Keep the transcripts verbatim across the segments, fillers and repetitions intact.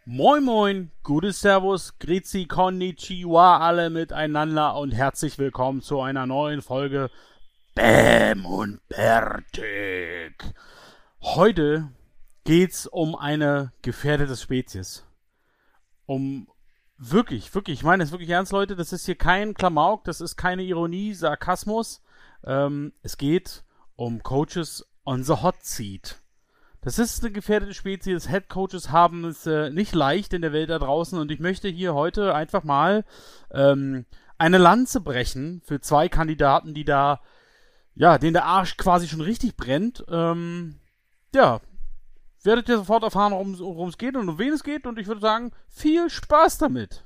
Moin moin, gutes Servus, Grüezi, Konnichiwa alle miteinander und herzlich willkommen zu einer neuen Folge Bäm und Bärtig. Heute geht's um eine gefährdete Spezies. Um wirklich, wirklich, ich meine es wirklich ernst, Leute, das ist hier kein Klamauk, das ist keine Ironie, Sarkasmus. Ähm, es geht um Coaches on the Hot Seat. Das ist eine gefährdete Spezies. Head Coaches haben es äh, nicht leicht in der Welt da draußen und ich möchte hier heute einfach mal ähm, eine Lanze brechen für zwei Kandidaten, die da, ja, denen der Arsch quasi schon richtig brennt. Ähm, ja, werdet ihr sofort erfahren, worum es geht und um wen es geht und ich würde sagen, viel Spaß damit.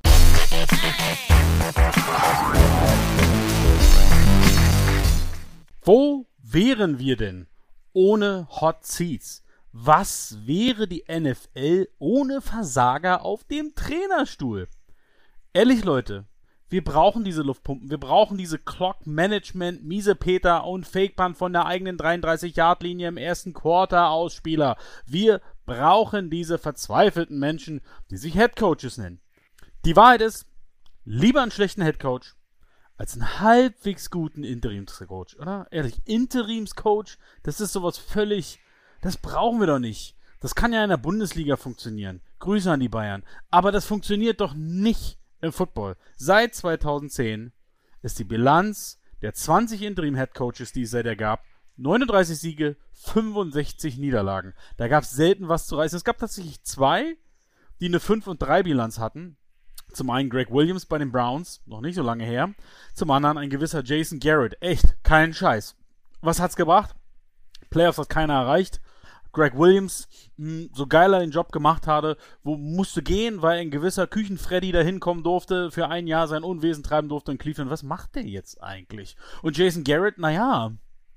Wo wären wir denn ohne Hot Seats? Was wäre die N F L ohne Versager auf dem Trainerstuhl? Ehrlich, Leute, wir brauchen diese Luftpumpen, wir brauchen diese Clock-Management, Miesepeter und Fake-Punt von der eigenen dreiunddreißig-Yard-Linie im ersten Quarter Ausspieler. Wir brauchen diese verzweifelten Menschen, die sich Headcoaches nennen. Die Wahrheit ist, lieber einen schlechten Headcoach als einen halbwegs guten Interimscoach, oder? Ehrlich, Interimscoach, das ist sowas völlig... Das brauchen wir doch nicht. Das kann ja in der Bundesliga funktionieren. Grüße an die Bayern. Aber das funktioniert doch nicht im Football. Seit zweitausendzehn ist die Bilanz der zwanzig Interim-Headcoaches, die es seither gab, neununddreißig Siege, fünfundsechzig Niederlagen. Da gab es selten was zu reißen. Es gab tatsächlich zwei, die eine fünf und drei Bilanz hatten. Zum einen Greg Williams bei den Browns, noch nicht so lange her. Zum anderen ein gewisser Jason Garrett. Echt, kein Scheiß. Was hat's gebracht? Playoffs hat keiner erreicht. Greg Williams, mh, so geil er den Job gemacht hatte, wo musste gehen, weil ein gewisser Küchenfreddy da hinkommen durfte, für ein Jahr sein Unwesen treiben durfte in Cleveland. Was macht der jetzt eigentlich? Und Jason Garrett, naja,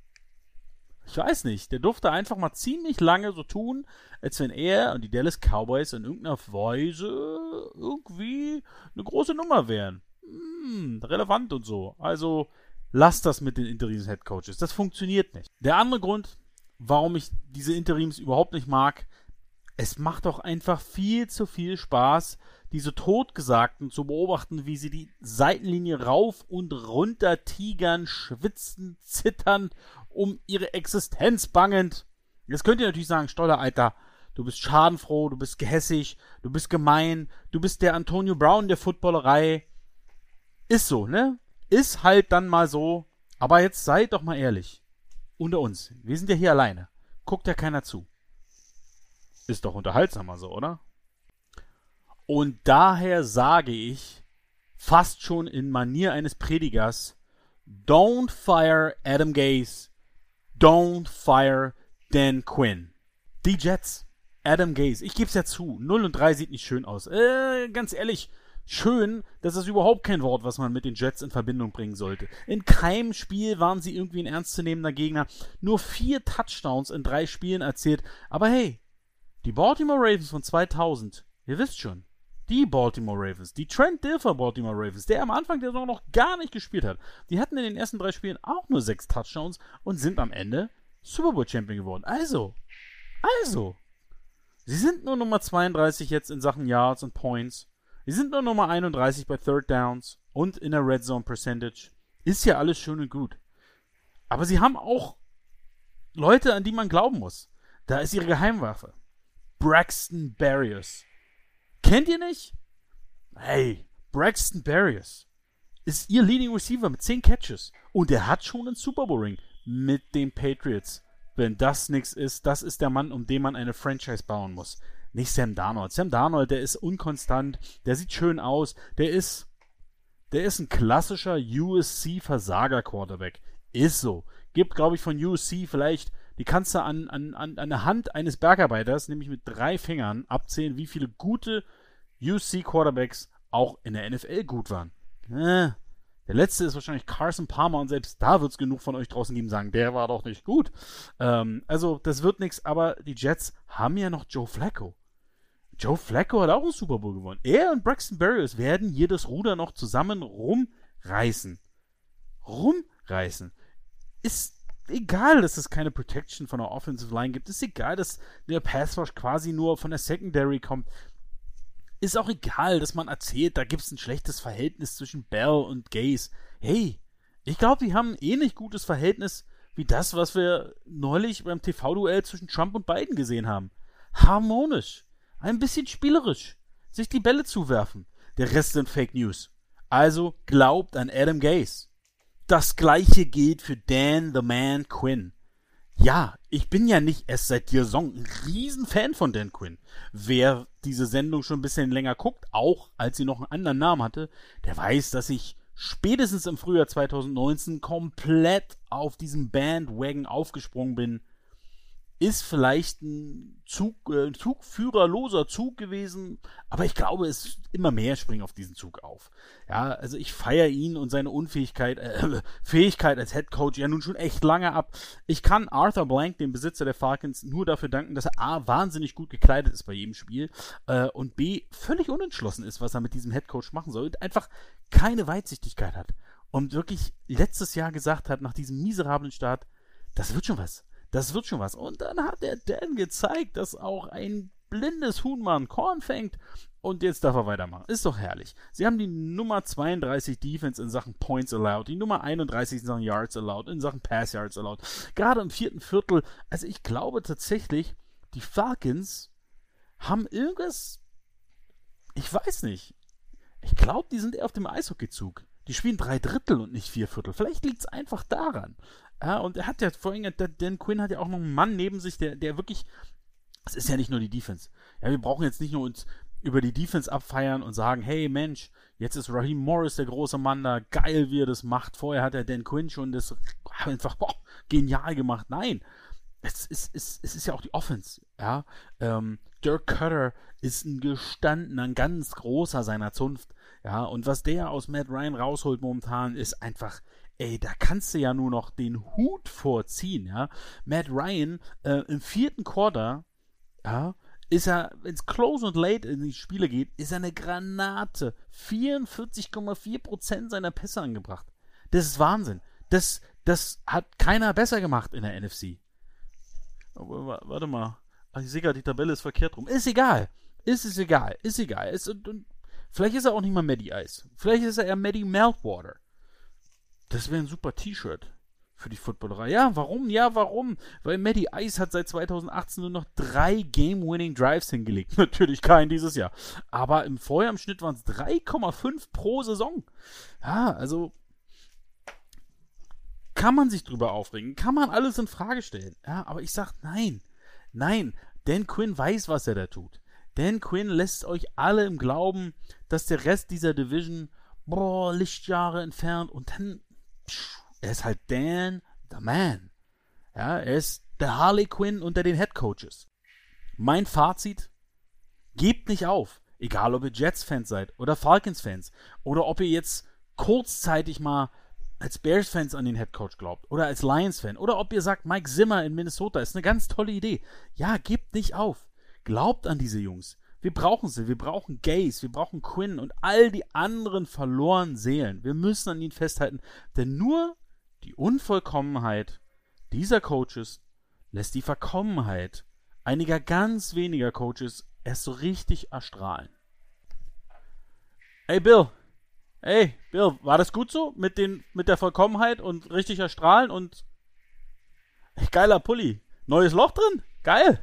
ich weiß nicht, der durfte einfach mal ziemlich lange so tun, als wenn er und die Dallas Cowboys in irgendeiner Weise irgendwie eine große Nummer wären. Hm, relevant und so. Also, lasst das mit den Interims-Headcoaches. Das funktioniert nicht. Der andere Grund, warum ich diese Interims überhaupt nicht mag, es macht doch einfach viel zu viel Spaß, diese Totgesagten zu beobachten, wie sie die Seitenlinie rauf und runter tigern, schwitzen, zittern, um ihre Existenz bangend. Jetzt könnt ihr natürlich sagen, Stoller, Alter, du bist schadenfroh, du bist gehässig, du bist gemein, du bist der Antonio Brown der Footballerei. Ist so, ne? Ist halt dann mal so. Aber jetzt seid doch mal ehrlich. Unter uns. Wir sind ja hier alleine. Guckt ja keiner zu. Ist doch unterhaltsamer so, oder? Und daher sage ich, fast schon in Manier eines Predigers, don't fire Adam Gase, don't fire Dan Quinn. Die Jets, Adam Gase, ich geb's ja zu, null und drei sieht nicht schön aus. Äh, ganz ehrlich, schön, das ist überhaupt kein Wort, was man mit den Jets in Verbindung bringen sollte. In keinem Spiel waren sie irgendwie ein ernstzunehmender Gegner. Nur vier Touchdowns in drei Spielen erzielt. Aber hey, die Baltimore Ravens von zweitausend, ihr wisst schon, die Baltimore Ravens, die Trent Dilfer Baltimore Ravens, der am Anfang der Saison noch gar nicht gespielt hat, die hatten in den ersten drei Spielen auch nur sechs Touchdowns und sind am Ende Super Bowl Champion geworden. Also, also, sie sind nur Nummer zweiunddreißig jetzt in Sachen Yards und Points. Die sind nur Nummer einunddreißig bei Third Downs und in der Red Zone Percentage. Ist ja alles schön und gut. Aber sie haben auch Leute, an die man glauben muss. Da ist ihre Geheimwaffe. Braxton Berrios. Kennt ihr nicht? Hey, Braxton Berrios ist ihr Leading Receiver mit zehn Catches. Und er hat schon einen Super Bowl Ring mit den Patriots. Wenn das nichts ist, das ist der Mann, um den man eine Franchise bauen muss. Nicht Sam Darnold. Sam Darnold, der ist unkonstant, der sieht schön aus, der ist, der ist ein klassischer U S C-Versager-Quarterback. Ist so. Gibt, glaube ich, von U S C vielleicht, die kannst du an, an, an, an der Hand eines Bergarbeiters, nämlich mit drei Fingern, abzählen, wie viele gute U S C-Quarterbacks auch in der N F L gut waren. Äh, der letzte ist wahrscheinlich Carson Palmer und selbst da wird es genug von euch draußen geben, sagen, der war doch nicht gut. Ähm, also, das wird nichts, aber die Jets haben ja noch Joe Flacco. Joe Flacco hat auch einen Super Bowl gewonnen. Er und Braxton Berrios werden hier das Ruder noch zusammen rumreißen. Rumreißen. Ist egal, dass es keine Protection von der Offensive Line gibt. Ist egal, dass der Pass Rush quasi nur von der Secondary kommt. Ist auch egal, dass man erzählt, da gibt es ein schlechtes Verhältnis zwischen Bell und Gase. Hey, ich glaube, die haben ein ähnlich gutes Verhältnis wie das, was wir neulich beim T V-Duell zwischen Trump und Biden gesehen haben. Harmonisch, ein bisschen spielerisch, sich die Bälle zuwerfen. Der Rest sind Fake News. Also glaubt an Adam Gase. Das gleiche gilt für Dan the Man Quinn. Ja, ich bin ja nicht erst seit der Saison ein Riesenfan von Dan Quinn. Wer diese Sendung schon ein bisschen länger guckt, auch als sie noch einen anderen Namen hatte, der weiß, dass ich spätestens im Frühjahr zwanzig neunzehn komplett auf diesem Bandwagon aufgesprungen bin. Ist vielleicht ein Zug, äh, Zugführerloser Zug gewesen, aber ich glaube, es immer mehr springen auf diesen Zug auf. Ja, also ich feiere ihn und seine Unfähigkeit, äh, Fähigkeit als Headcoach ja nun schon echt lange ab. Ich kann Arthur Blank, dem Besitzer der Falcons, nur dafür danken, dass er A, wahnsinnig gut gekleidet ist bei jedem Spiel äh, und B, völlig unentschlossen ist, was er mit diesem Headcoach machen soll und einfach keine Weitsichtigkeit hat. Und wirklich letztes Jahr gesagt hat, nach diesem miserablen Start, das wird schon was. Das wird schon was. Und dann hat der Dan gezeigt, dass auch ein blindes Huhn mal ein Korn fängt. Und jetzt darf er weitermachen. Ist doch herrlich. Sie haben die Nummer zweiunddreißig Defense in Sachen Points allowed, die Nummer einunddreißig in Sachen Yards allowed, in Sachen Pass Yards allowed. Gerade im vierten Viertel. Also ich glaube tatsächlich, die Falcons haben irgendwas, ich weiß nicht. Ich glaube, die sind eher auf dem Eishockeyzug. Die spielen drei Drittel und nicht vier Viertel. Vielleicht liegt es einfach daran. Ja, und er hat ja vorhin, der Dan Quinn hat ja auch noch einen Mann neben sich, der, der wirklich, es ist ja nicht nur die Defense. Ja, wir brauchen jetzt nicht nur uns über die Defense abfeiern und sagen, hey Mensch, jetzt ist Raheem Morris der große Mann da, geil wie er das macht. Vorher hat der Dan Quinn schon das einfach, boah, genial gemacht. Nein, es ist, es, es ist ja auch die Offense. Ja, ähm, Dirk Cutter ist ein gestandener, ein ganz großer seiner Zunft. Ja, und was der aus Matt Ryan rausholt momentan, ist einfach, ey, da kannst du ja nur noch den Hut vorziehen, ja. Matt Ryan äh, im vierten Quarter, ja, ist er, wenn es close und late in die Spiele geht, ist er eine Granate. vierundvierzig Komma vier Prozent seiner Pässe angebracht. Das ist Wahnsinn. Das, das hat keiner besser gemacht in der N F C. Aber, warte mal. Ich sehe gerade, die Tabelle ist verkehrt rum. Ist egal. Ist es egal. Ist egal. Ist, und, und, vielleicht ist er auch nicht mal Matty Ice. Vielleicht ist er eher Matty Meltwater. Das wäre ein super T-Shirt für die Footballerei. Ja, warum? Ja, warum? Weil Matty Ice hat seit zwanzig achtzehn nur noch drei Game-Winning-Drives hingelegt. Natürlich kein dieses Jahr. Aber im Vorjahr im Schnitt waren es drei Komma fünf pro Saison. Ja, also kann man sich drüber aufregen. Kann man alles in Frage stellen. Ja, aber ich sag nein. Nein. Dan Quinn weiß, was er da tut. Dan Quinn lässt euch alle im Glauben, dass der Rest dieser Division, boah, Lichtjahre entfernt und dann, pff, er ist halt Dan the Man. Ja, er ist der Harley Quinn unter den Headcoaches. Mein Fazit, gebt nicht auf. Egal, ob ihr Jets-Fans seid oder Falcons-Fans oder ob ihr jetzt kurzzeitig mal als Bears-Fans an den Headcoach glaubt oder als Lions-Fan oder ob ihr sagt, Mike Zimmer in Minnesota ist eine ganz tolle Idee. Ja, gebt nicht auf. Glaubt an diese Jungs. Wir brauchen sie. Wir brauchen Gase, wir brauchen Quinn und all die anderen verlorenen Seelen. Wir müssen an ihnen festhalten, denn nur die Unvollkommenheit dieser Coaches lässt die Verkommenheit einiger ganz weniger Coaches erst so richtig erstrahlen. Hey Bill, hey Bill, war das gut so mit den mit der Vollkommenheit und richtig erstrahlen und geiler Pulli, neues Loch drin, geil.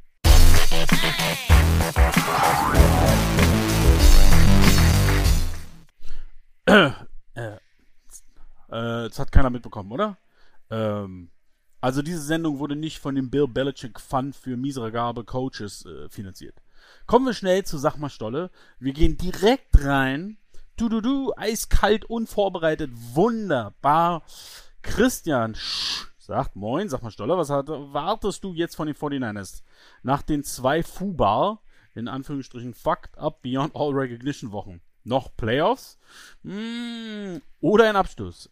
Äh, äh, das hat keiner mitbekommen, oder? Ähm, also diese Sendung wurde nicht von dem Bill Belichick Fund für miserable Coaches äh, finanziert. Kommen wir schnell zu Sag mal Stolle. Wir gehen direkt rein. Du, du, du, eiskalt, unvorbereitet, wunderbar. Christian Sch sagt, moin, sag mal Stolle, was hat, wartest du jetzt von den forty-niners? Nach den zwei Fubar, in Anführungsstrichen fucked up beyond all recognition Wochen. Noch Playoffs? Hm, oder ein Abschluss?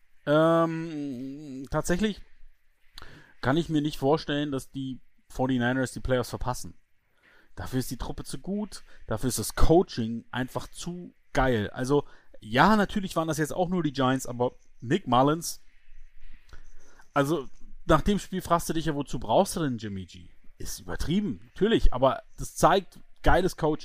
Ähm, tatsächlich kann ich mir nicht vorstellen, dass die forty-niners die Playoffs verpassen. Dafür ist die Truppe zu gut, dafür ist das Coaching einfach zu geil. Also, ja, natürlich waren das jetzt auch nur die Giants, aber Nick Mullins, also, nach dem Spiel fragst du dich ja, wozu brauchst du denn Jimmy G? Ist übertrieben, natürlich, aber das zeigt geiles Coaching,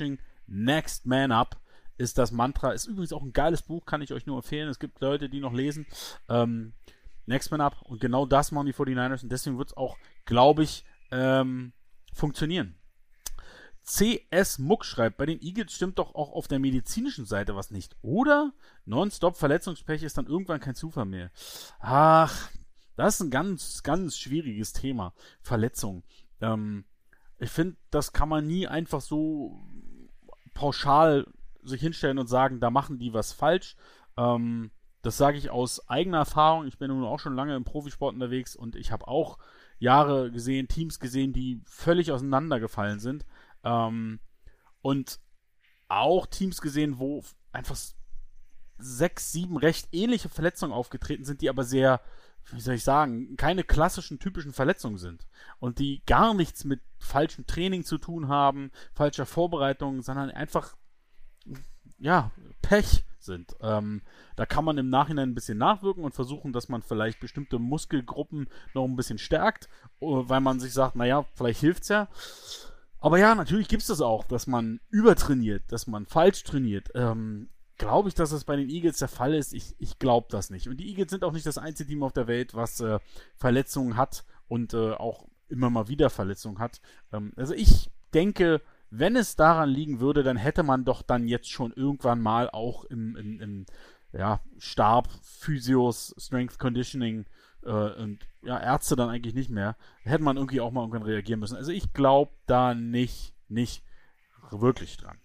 Next Man Up ist das Mantra. Ist übrigens auch ein geiles Buch, kann ich euch nur empfehlen. Es gibt Leute, die noch lesen. Ähm, Next Man Up. Und genau das machen die forty-niners. Und deswegen wird es auch, glaube ich, ähm, funktionieren. C S Muck schreibt, bei den Eagles stimmt doch auch auf der medizinischen Seite was nicht, oder? Nonstop Verletzungspech ist dann irgendwann kein Zufall mehr. Ach, das ist ein ganz, ganz schwieriges Thema. Verletzung. Ähm, ich finde, das kann man nie einfach so pauschal sich hinstellen und sagen, da machen die was falsch. Ähm, das sage ich aus eigener Erfahrung. Ich bin nun auch schon lange im Profisport unterwegs und ich habe auch Jahre gesehen, Teams gesehen, die völlig auseinandergefallen sind. Ähm, und auch Teams gesehen, wo einfach sechs, sieben recht ähnliche Verletzungen aufgetreten sind, die aber sehr, wie soll ich sagen, keine klassischen, typischen Verletzungen sind. Und die gar nichts mit falschem Training zu tun haben, falscher Vorbereitung, sondern einfach, ja, Pech sind. Ähm, da kann man im Nachhinein ein bisschen nachwirken und versuchen, dass man vielleicht bestimmte Muskelgruppen noch ein bisschen stärkt, weil man sich sagt, naja, vielleicht hilft's ja. Aber ja, natürlich gibt es das auch, dass man übertrainiert, dass man falsch trainiert. Ähm, glaube ich, dass das bei den Eagles der Fall ist? Ich, ich glaube das nicht. Und die Eagles sind auch nicht das einzige Team auf der Welt, was äh, Verletzungen hat und äh, auch immer mal wieder Verletzungen hat. Ähm, also ich denke, wenn es daran liegen würde, dann hätte man doch dann jetzt schon irgendwann mal auch im, im, im ja, Stab, Physios, Strength Conditioning äh, und ja, Ärzte dann eigentlich nicht mehr, hätte man irgendwie auch mal irgendwann reagieren müssen. Also ich glaube da nicht, nicht wirklich dran.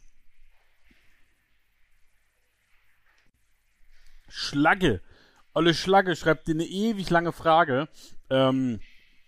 Schlagge. Olle Schlagge schreibt dir eine ewig lange Frage. Ähm,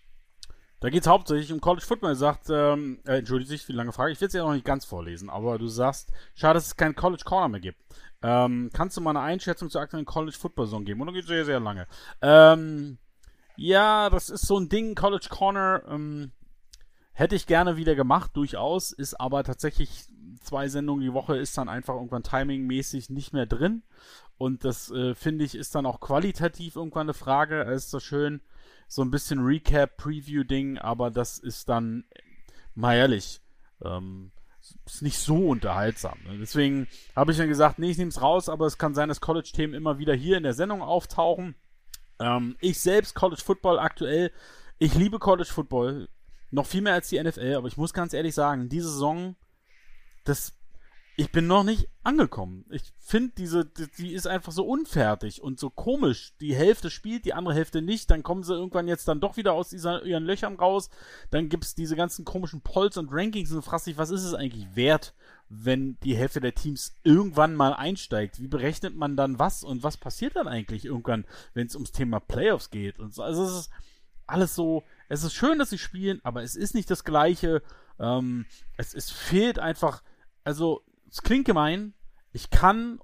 da geht es hauptsächlich um College Football. Er sagt, ähm, äh, entschuldigt sich für die lange Frage. Ich will es ja noch nicht ganz vorlesen, aber du sagst, schade, dass es keinen College Corner mehr gibt. Ähm, kannst du mal eine Einschätzung zur aktuellen College Football Saison geben? Und dann geht es sehr, sehr lange. Ähm, ja, das ist so ein Ding, College Corner, ähm, hätte ich gerne wieder gemacht, durchaus, ist aber tatsächlich zwei Sendungen die Woche ist dann einfach irgendwann timingmäßig nicht mehr drin. Und das, äh, finde ich, ist dann auch qualitativ irgendwann eine Frage. Es ist so schön, so ein bisschen Recap-Preview-Ding, aber das ist dann, mal ehrlich, ähm, ist nicht so unterhaltsam. Ne? Deswegen habe ich dann gesagt, nee, ich nehme es raus, aber es kann sein, dass College-Themen immer wieder hier in der Sendung auftauchen. Ähm, ich selbst, College Football aktuell, ich liebe College Football, noch viel mehr als die N F L, aber ich muss ganz ehrlich sagen, diese Saison, das ich bin noch nicht angekommen. Ich finde, diese, die, die ist einfach so unfertig und so komisch. Die Hälfte spielt, die andere Hälfte nicht. Dann kommen sie irgendwann jetzt dann doch wieder aus dieser, ihren Löchern raus. Dann gibt's diese ganzen komischen Polls und Rankings und du fragst dich, was ist es eigentlich wert, wenn die Hälfte der Teams irgendwann mal einsteigt? Wie berechnet man dann was und was passiert dann eigentlich irgendwann, wenn es ums Thema Playoffs geht? Und so. Also es ist alles so, es ist schön, dass sie spielen, aber es ist nicht das Gleiche. Ähm, es, es fehlt einfach, also es klingt gemein, ich kann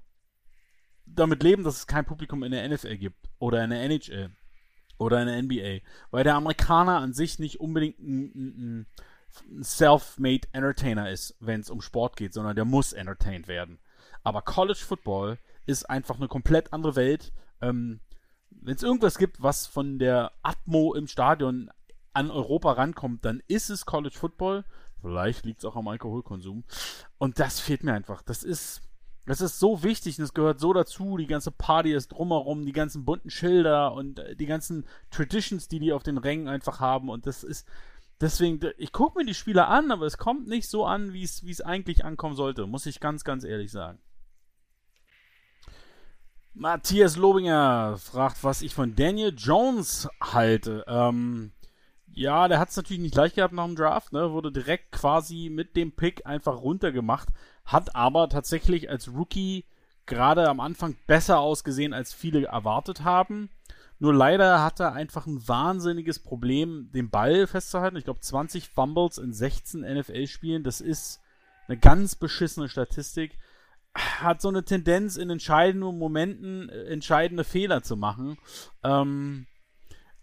damit leben, dass es kein Publikum in der N F L gibt oder in der N H L oder in der N B A, weil der Amerikaner an sich nicht unbedingt ein, ein self-made Entertainer ist, wenn es um Sport geht, sondern der muss entertained werden. Aber College Football ist einfach eine komplett andere Welt. Ähm, wenn es irgendwas gibt, was von der Atmo im Stadion an Europa rankommt, dann ist es College Football. Vielleicht liegt es auch am Alkoholkonsum. Und das fehlt mir einfach. Das ist, das ist so wichtig und es gehört so dazu. Die ganze Party ist drumherum, die ganzen bunten Schilder und die ganzen Traditions, die die auf den Rängen einfach haben. Und das ist, deswegen, ich gucke mir die Spiele an, aber es kommt nicht so an, wie es, wie es eigentlich ankommen sollte. Muss ich ganz, ganz ehrlich sagen. Matthias Lobinger fragt, was ich von Daniel Jones halte. Ähm, Ja, der hat es natürlich nicht leicht gehabt nach dem Draft, ne? Wurde direkt quasi mit dem Pick einfach runtergemacht, hat aber tatsächlich als Rookie gerade am Anfang besser ausgesehen, als viele erwartet haben. Nur leider hat er einfach ein wahnsinniges Problem, den Ball festzuhalten. Ich glaube, zwanzig Fumbles in sechzehn N F L-Spielen, das ist eine ganz beschissene Statistik. Hat so eine Tendenz, in entscheidenden Momenten äh, entscheidende Fehler zu machen. Ähm...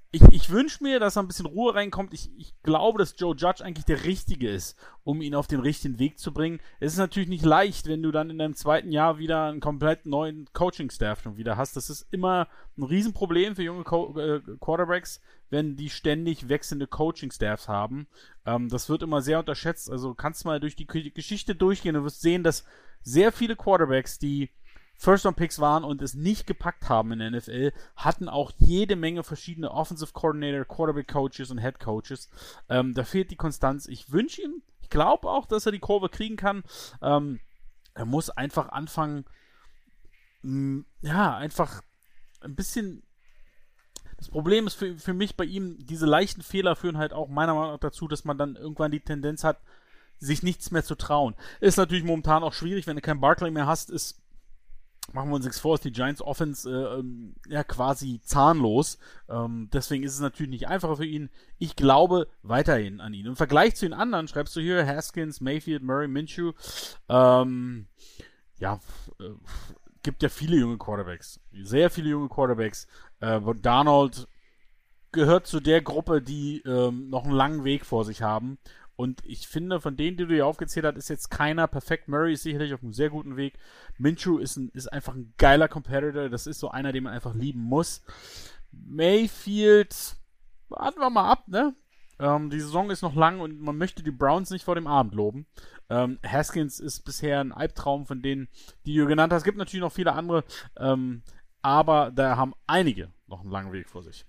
Ich, ich wünsche mir, dass da ein bisschen Ruhe reinkommt. Ich, ich glaube, dass Joe Judge eigentlich der Richtige ist, um ihn auf den richtigen Weg zu bringen. Es ist natürlich nicht leicht, wenn du dann in deinem zweiten Jahr wieder einen komplett neuen Coaching-Staff schon wieder hast. Das ist immer ein Riesenproblem für junge Co- äh, Quarterbacks, wenn die ständig wechselnde Coaching-Staffs haben. Ähm, das wird immer sehr unterschätzt. Also kannst mal durch die K- Geschichte durchgehen und wirst sehen, dass sehr viele Quarterbacks, die First-Round-Picks waren und es nicht gepackt haben in der N F L, hatten auch jede Menge verschiedene Offensive Coordinator, Quarterback-Coaches und Head-Coaches. Ähm, da fehlt die Konstanz. Ich wünsche ihm, ich glaube auch, dass er die Kurve kriegen kann. Ähm, er muss einfach anfangen, mh, ja, einfach ein bisschen. Das Problem ist für, für mich bei ihm, diese leichten Fehler führen halt auch meiner Meinung nach dazu, dass man dann irgendwann die Tendenz hat, sich nichts mehr zu trauen. Ist natürlich momentan auch schwierig, wenn du keinen Barkley mehr hast, ist machen wir uns nichts vor, ist die Giants Offense äh, ähm, ja quasi zahnlos. Ähm, deswegen ist es natürlich nicht einfacher für ihn. Ich glaube weiterhin an ihn. Im Vergleich zu den anderen schreibst du hier Haskins, Mayfield, Murray, Minshew. Ähm, ja, äh, gibt ja viele junge Quarterbacks. Sehr viele junge Quarterbacks. Äh, Darnold gehört zu der Gruppe, die ähm, noch einen langen Weg vor sich haben. Und ich finde, von denen, die du hier aufgezählt hast, ist jetzt keiner perfekt. Murray ist sicherlich auf einem sehr guten Weg. Minshew ist, ein, ist einfach ein geiler Competitor. Das ist so einer, den man einfach lieben muss. Mayfield, warten wir mal ab, ne? Ähm, die Saison ist noch lang und man möchte die Browns nicht vor dem Abend loben. Ähm, Haskins ist bisher ein Albtraum von denen, die du genannt hast. Es gibt natürlich noch viele andere, ähm, aber da haben einige noch einen langen Weg vor sich.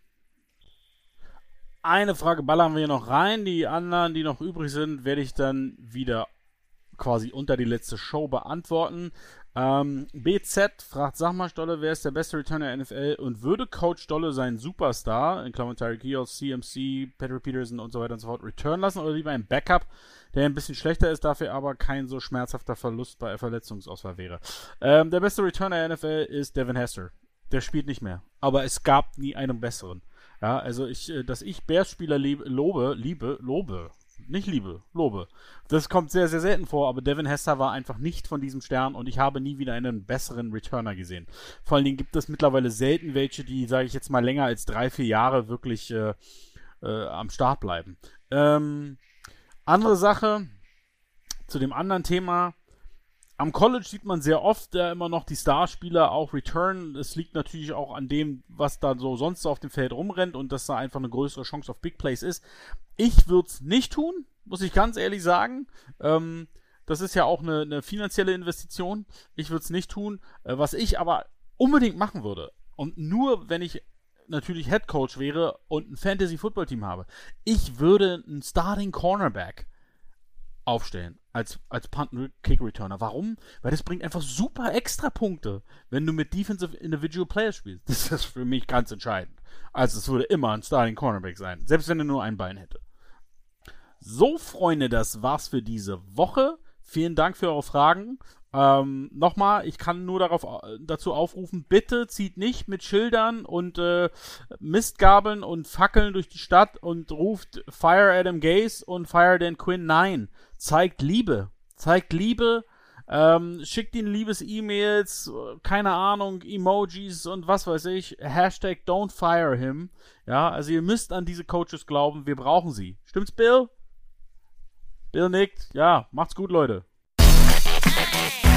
Eine Frage ballern wir noch rein. Die anderen, die noch übrig sind, werde ich dann wieder quasi unter die letzte Show beantworten. Ähm, B Z fragt, sag mal Stolle, wer ist der beste Returner der N F L und würde Coach Stolle seinen Superstar, in Klammern Tyreek Hill, C M C, Patrick Peterson und so weiter und so fort, return lassen oder lieber ein Backup, der ein bisschen schlechter ist, dafür aber kein so schmerzhafter Verlust bei Verletzungsausfall wäre. Ähm, der beste Returner der N F L ist Devin Hester. Der spielt nicht mehr. Aber es gab nie einen besseren. Ja, also ich, dass ich Bears-Spieler liebe, lobe, liebe, lobe, nicht liebe, lobe. Das kommt sehr, sehr selten vor, aber Devin Hester war einfach nicht von diesem Stern und ich habe nie wieder einen besseren Returner gesehen. Vor allen Dingen gibt es mittlerweile selten welche, die, sage ich jetzt mal, länger als drei, vier Jahre wirklich äh, äh, am Start bleiben. Ähm, andere Sache, zu dem anderen Thema. Am College sieht man sehr oft äh, immer noch die Starspieler auch return. Es liegt natürlich auch an dem, was da so sonst auf dem Feld rumrennt und dass da einfach eine größere Chance auf Big Plays ist. Ich würde es nicht tun, muss ich ganz ehrlich sagen. Ähm, das ist ja auch eine, eine finanzielle Investition. Ich würde es nicht tun. Äh, was ich aber unbedingt machen würde, und nur wenn ich natürlich Head Coach wäre und ein Fantasy-Football-Team habe, ich würde einen Starting Cornerback aufstellen als, als Punt-Kick-Returner. Warum? Weil das bringt einfach super extra Punkte, wenn du mit Defensive Individual Players spielst. Das ist für mich ganz entscheidend. Also es würde immer ein Starting Cornerback sein, selbst wenn er nur ein Bein hätte. So, Freunde, das war's für diese Woche. Vielen Dank für eure Fragen. Ähm, nochmal, ich kann nur darauf, dazu aufrufen, bitte zieht nicht mit Schildern und äh, Mistgabeln und Fackeln durch die Stadt und ruft Fire Adam Gase und Fire Dan Quinn. Nein, zeigt Liebe. Zeigt Liebe, ähm, schickt ihnen Liebes-E-Mails, keine Ahnung, Emojis und was weiß ich. Hashtag don't fire him. Ja, also ihr müsst an diese Coaches glauben, wir brauchen sie. Stimmt's, Bill? Bill nickt. Ja, macht's gut, Leute.